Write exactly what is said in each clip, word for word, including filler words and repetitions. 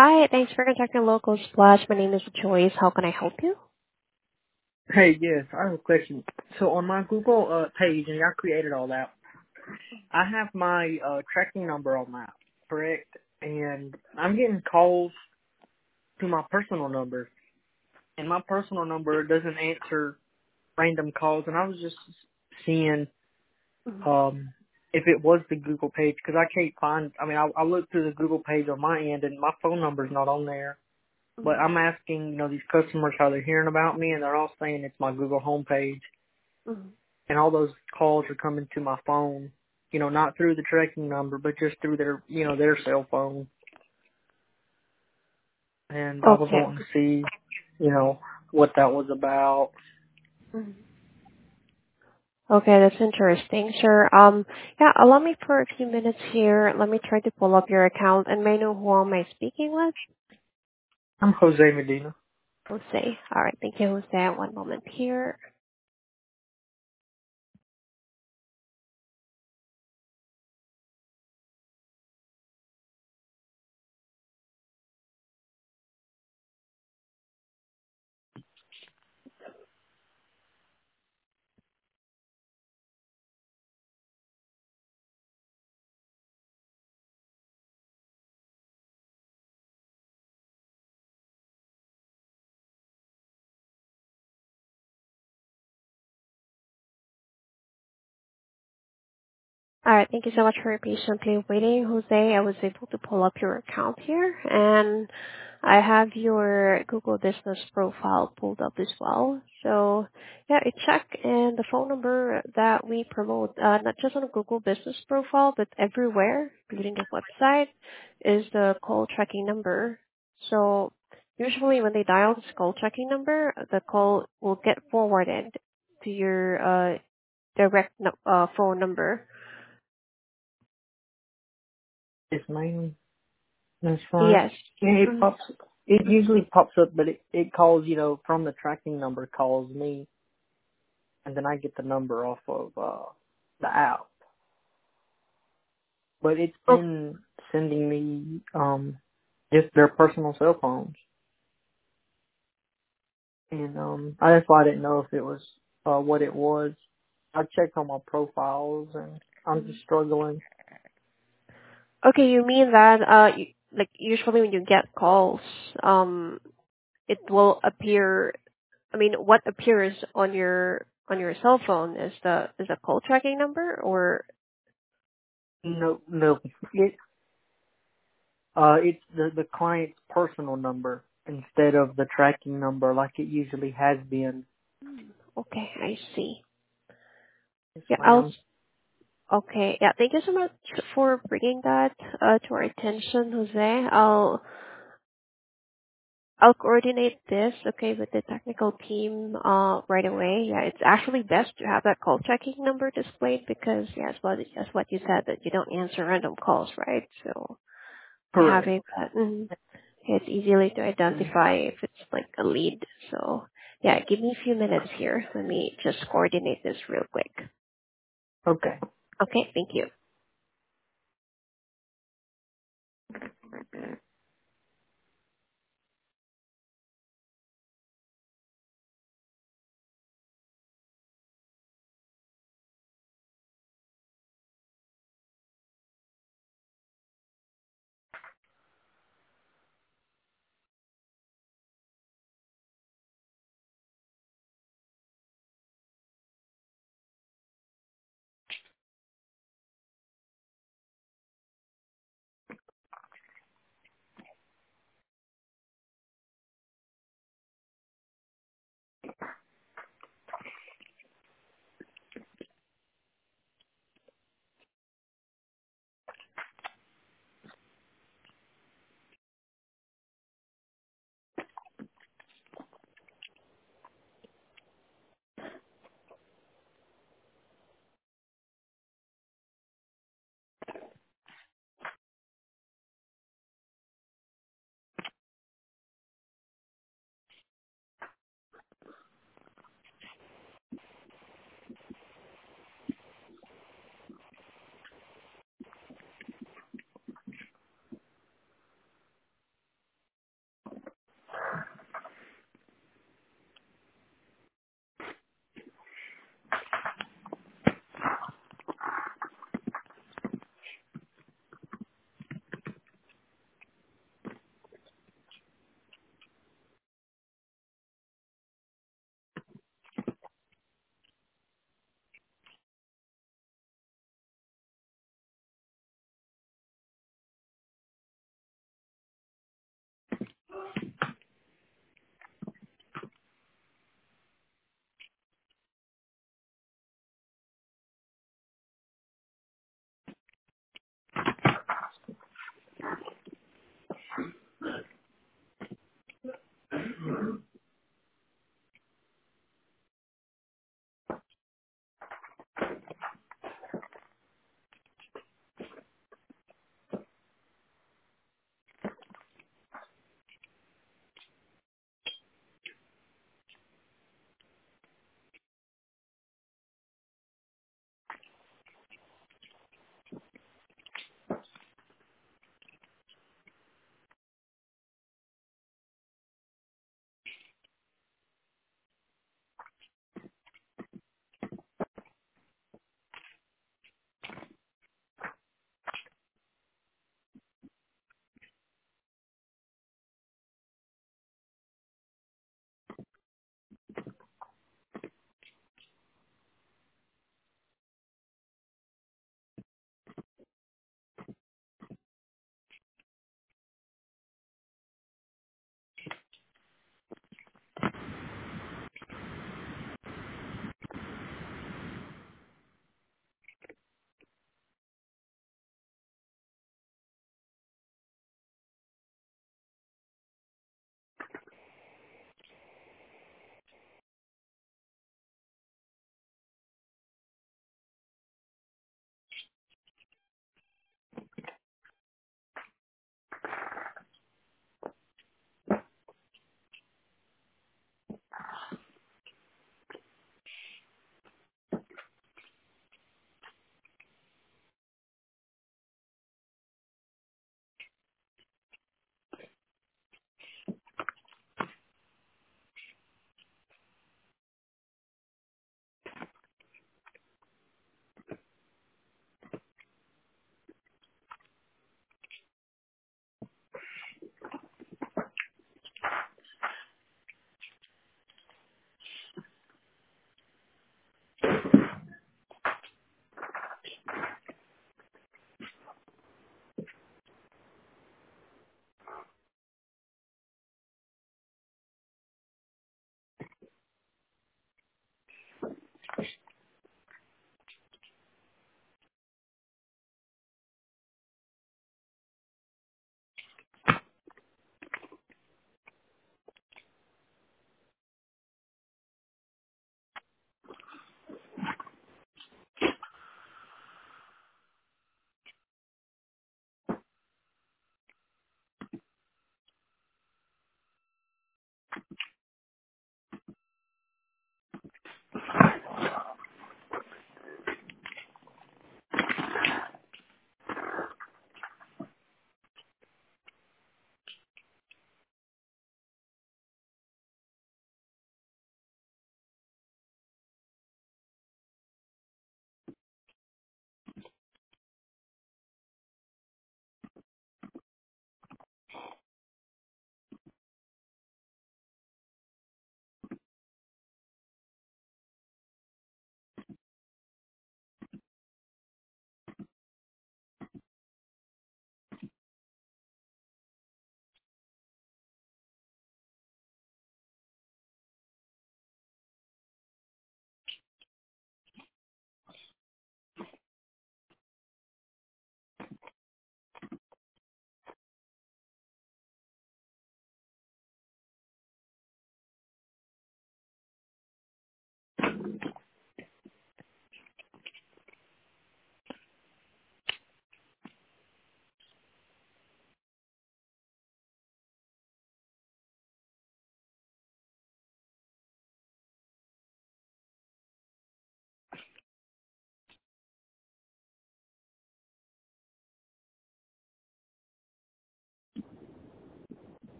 Hi, thanks for contacting Local Splash. My name is Joyce. How can I help you? Hey, yes, I have a question. So on my Google uh, page, and I created all that, I have my uh, tracking number on that, correct? And I'm getting calls to my personal number, and my personal number doesn't answer random calls. And I was just seeing um, if it was the Google page, because I can't find. I mean, I, I looked through the Google page on my end, and my phone number's not on there. But I'm asking, you know, these customers how they're hearing about me, and they're all saying it's my Google homepage. Mm-hmm. And all those calls are coming to my phone, you know, not through the tracking number, but just through their, you know, their cell phone. And I was Okay. wanting to see, you know, what that was about. Mhm. Okay, that's interesting. Sure. Um, yeah, allow me for a few minutes here. Let me try to pull up your account, and may I know who am I speaking with? I'm Jose Medina. Jose. All right. Thank you, Jose. One moment here. All right. Thank you so much for patiently waiting, Jose. I was able to pull up your account here, and I have your Google Business profile pulled up as well. So, yeah, I check, and the phone number that we promote, uh, not just on a Google Business profile, but everywhere, including the website, is the call tracking number. So, usually when they dial this call tracking number, the call will get forwarded to your uh, direct nu- uh, phone number. Yes, ma'am. That's fine. Yes. And it Mm. pops, it usually pops up, but it, it calls, you know, from the tracking number calls me, and then I get the number off of, uh, the app. But it's Oh, been sending me, um, just their personal cell phones. And um, I that's why I didn't know if it was uh, what it was. I checked on my profiles, and I'm just struggling. okay, you mean that uh, you, like usually when you get calls, um, it will appear. I mean, what appears on your on your cell phone is the is a call tracking number, or No, no, it uh, it's the the client's personal number instead of the tracking number like it usually has been. okay, I see. Yes, Yeah, I'll. ma'am. Okay, yeah. Thank you so much for bringing that uh, to our attention, Jose. I'll I'll coordinate this, okay, with the technical team uh, right away. Yeah, it's actually best to have that call tracking number displayed because, yeah, as what, as what you said, that you don't answer random calls, right? So Correct. having that, mm, it's easily to identify if it's like a lead. So, yeah, give me a few minutes here. Let me just coordinate this real quick. Okay. Okay, thank you.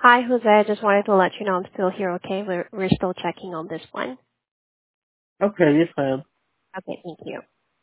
Hi, Jose. I just wanted to let you know I'm still here, okay? We're, we're still checking on this one. Okay, yes, ma'am. Okay, thank you.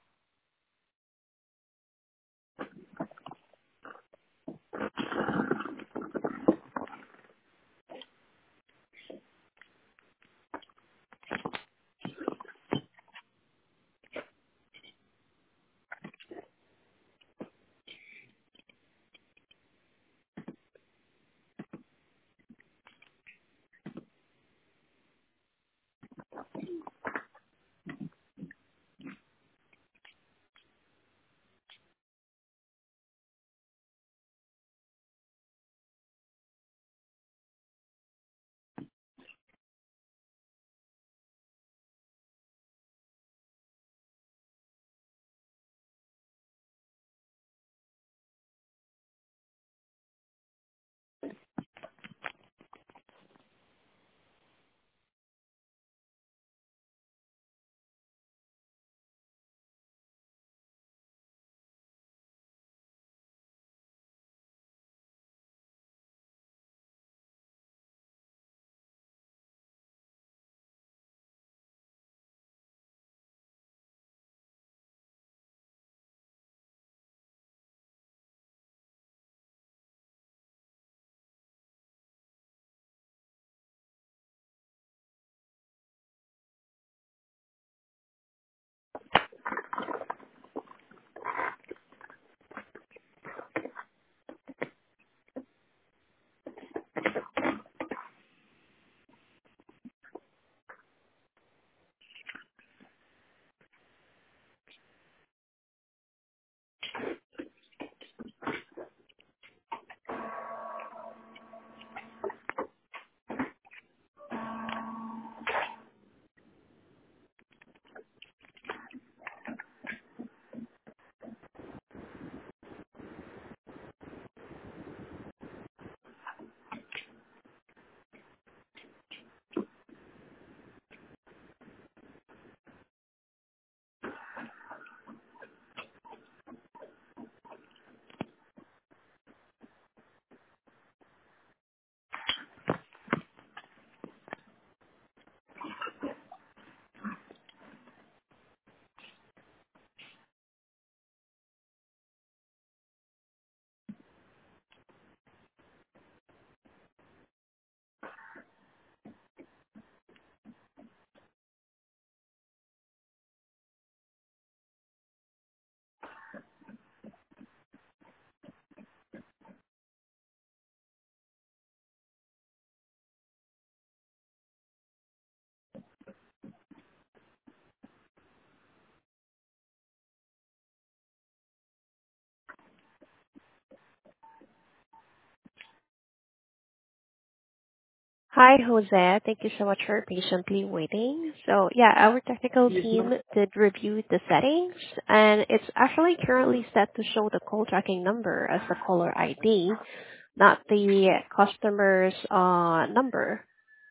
Hi, Jose. Thank you so much for patiently waiting. So yeah, our technical Yes, ma'am. team did review the settings, and it's actually currently set to show the call tracking number as the caller I D, not the customer's uh number.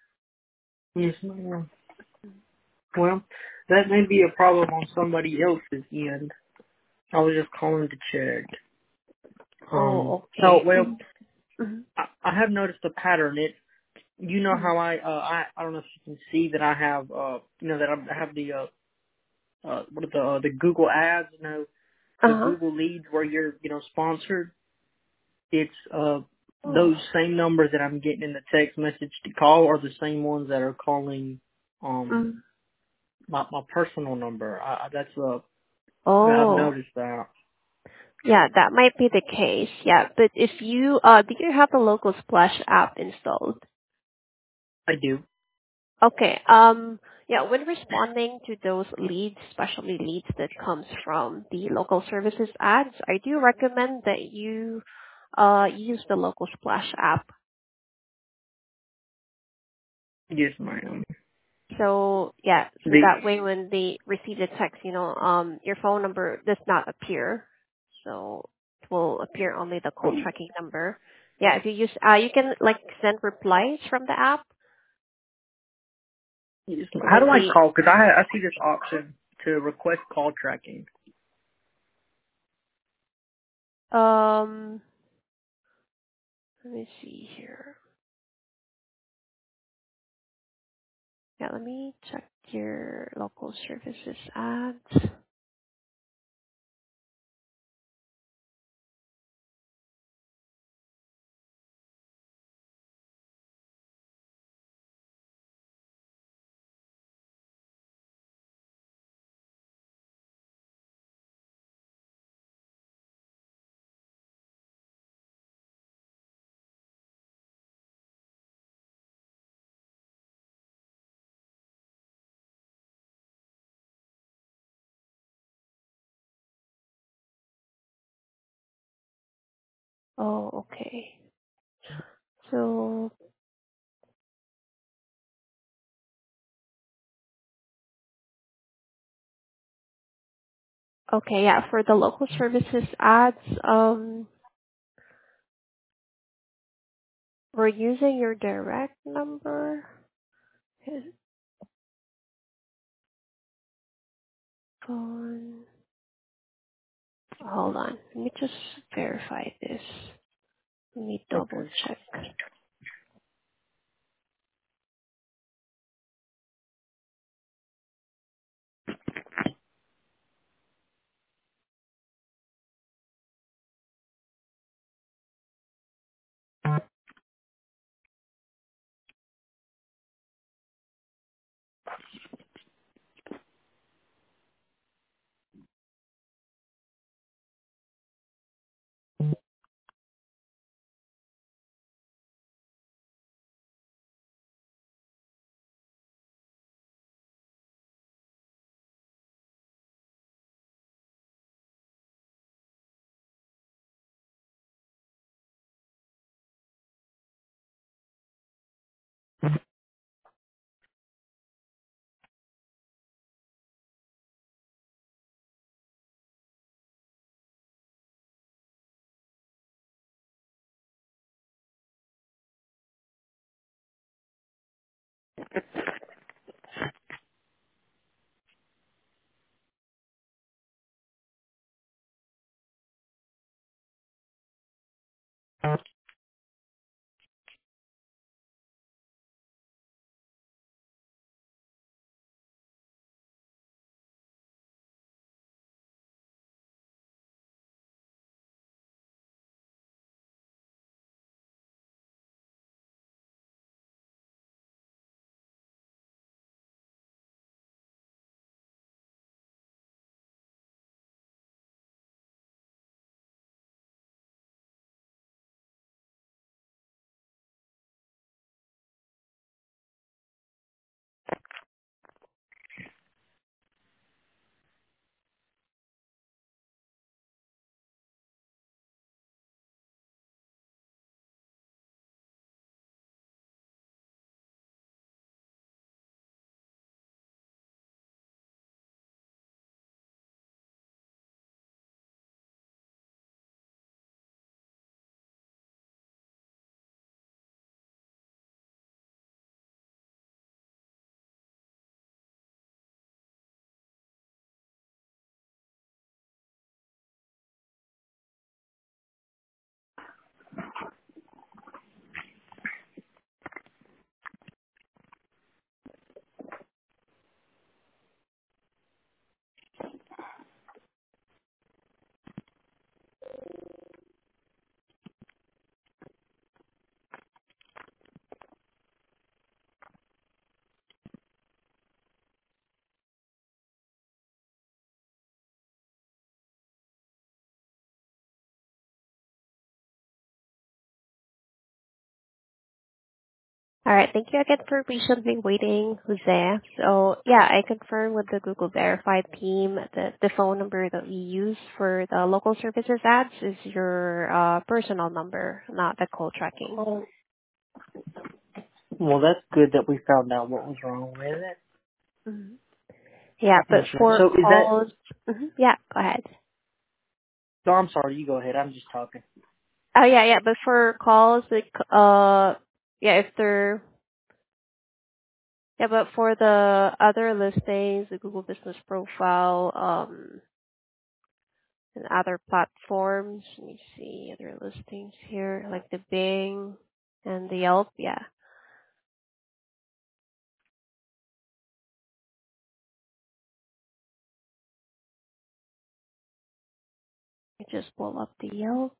Yes, ma'am. Well, that may be a problem on somebody else's end. I was just calling to check. Um, Oh, so, okay. well, Mm-hmm. I, I have noticed a pattern. It, you know Mm-hmm. how I, uh, I, I don't know if you can see that I have, uh, you know, that I have the, uh, uh, what are the, uh, the Google ads, you know, the Uh-huh. Google leads where you're, you know, sponsored. It's, uh, those Oh. same numbers that I'm getting in the text message to call are the same ones that are calling, um, Mm. my, my personal number. I, I- that's, uh, I've Oh. noticed that. Yeah, that might be the case. Yeah, but if you uh do you have the local splash app installed? I do. Okay. Um yeah, when responding to those leads, especially leads that comes from the local services ads, I do recommend that you uh use the local splash app. Yes, ma'am. So yeah, so The, that way when they receive the text, you know, um your phone number does not appear. So it will appear only the call tracking number. Yeah, if you use uh you can like send replies from the app. yes, So how do when I they call? Because I, I see this option to request call tracking. um let me see here. Yeah, let me check your local services ads. Oh, okay. So, okay, yeah, for the local services ads, um, we're using your direct number. Okay, phone. Hold on. Let me just verify this. Let me double Okay. check. All right. Thank you again for patiently waiting, Jose. So yeah, I confirm with the Google Verified team that the phone number that we use for the local services ads is your uh, personal number, not the call tracking. Oh, well, that's good that we found out what was wrong with it. Mhm. Yeah, I can but mention that. for So is that? calls, mhm, yeah, go ahead. No, I'm sorry. You go ahead. I'm just talking. Oh yeah, yeah, but for calls, like, uh, yeah, if they're, yeah, but for the other listings, the Google Business Profile, um, and other platforms, let me see other listings here, like the Bing and the Yelp, yeah. I just pull up the Yelp.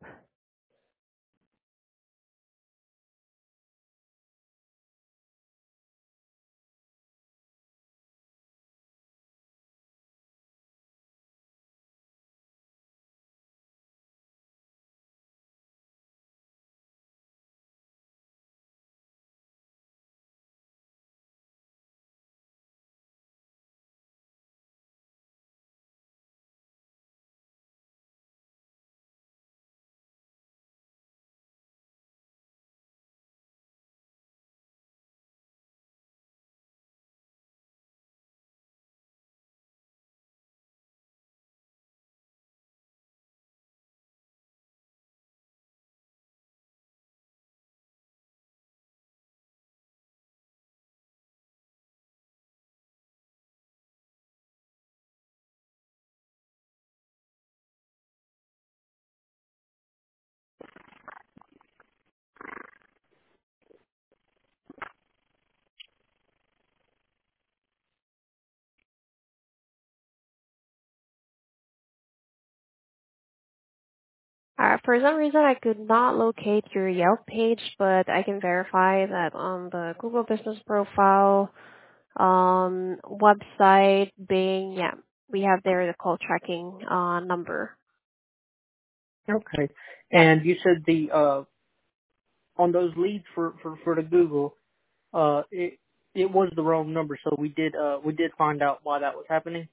Uh, for some reason, I could not locate your Yelp page, but I can verify that on the Google Business Profile um, website, Bing, yeah, we have there the call tracking uh, number. Okay. And you said the uh on those leads for for for the Google, uh, it it was the wrong number. So we did uh we did find out why that was happening,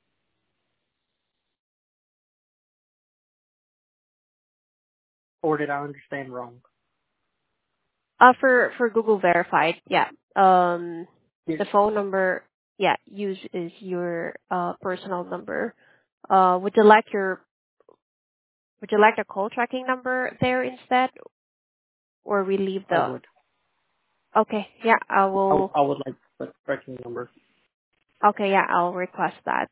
or did I understand wrong? Uh, for for Google Verified, yeah, um, Yeah. the phone number, yeah, used is your uh, personal number. Uh, would you like your would you like the call tracking number there instead, or we leave I the? would. Okay, yeah, I I, would- will. I would like the tracking number. Okay, yeah, I'll request that.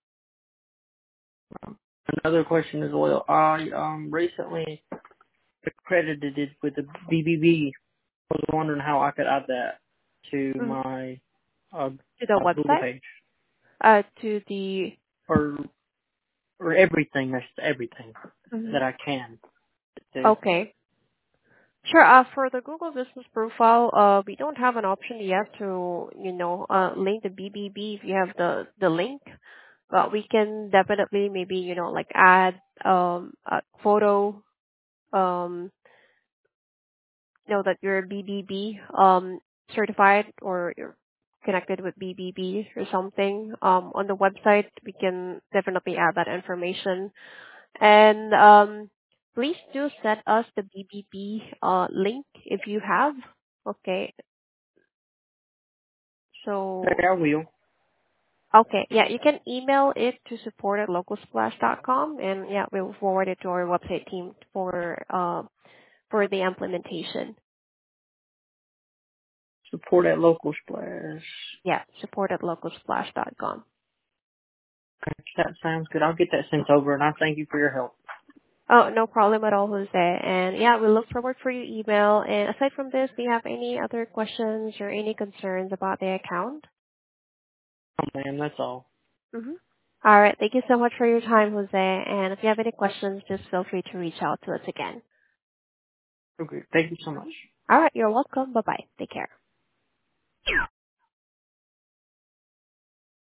Um, another question as well. I um recently accredited it with the B B B. I was wondering how I could add that to Mhm. my uh, To the uh Google website, page, uh, to the. or or everything. That's everything that Mhm. I can do. Okay. Sure. Uh, for the Google Business Profile, uh, we don't have an option yet to, you know, uh, link the B B B if you have the the link, but we can definitely maybe, you know, like add um a photo, um, you know, that you're B B B um certified or you're connected with B B B or something um on the website. We can definitely add that information. And um, please do send us the B B B uh, link if you have. Okay. So, Okay, I will. okay. Yeah, you can email it to support at localsplash dot com, and yeah, we'll forward it to our website team for uh, for the implementation. Support at Local Splash. Yeah, support at localsplash dot com. Okay, that sounds good. I'll get that sent over, and I thank you for your help. Oh, no problem at all, Jose. And yeah, we look forward for your email. And aside from this, do you have any other questions or any concerns about the account? Oh, man, that's all. Mm-hmm. All right. Thank you so much for your time, Jose. And if you have any questions, just feel free to reach out to us again. Okay, thank you so much. All right. You're welcome. Bye-bye. Take care.